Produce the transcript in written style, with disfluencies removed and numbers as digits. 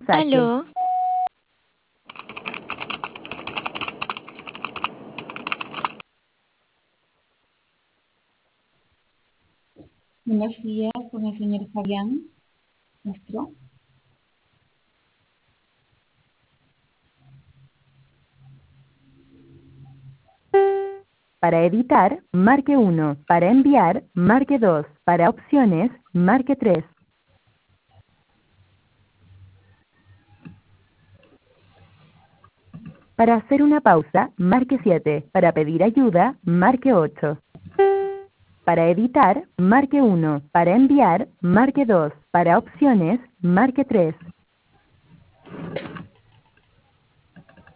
mensaje. Aló, Buenos días con el señor Fabián Castro. Para editar, marque 1. Para enviar, marque 2. Para opciones, marque 3. Para hacer una pausa, marque 7. Para pedir ayuda, marque 8. Para editar, marque 1. Para enviar, marque 2. Para opciones, marque 3.